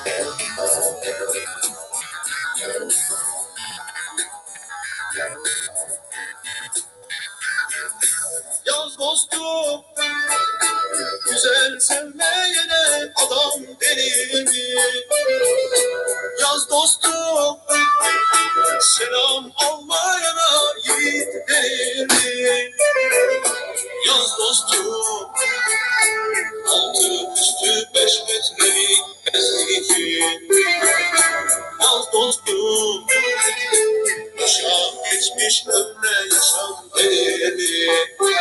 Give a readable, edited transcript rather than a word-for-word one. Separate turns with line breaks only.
Yaz dostum, güzel sevmeyene adam denir mi? Yaz dostum, selam almayana yiğit denir mi? Yaz dostum,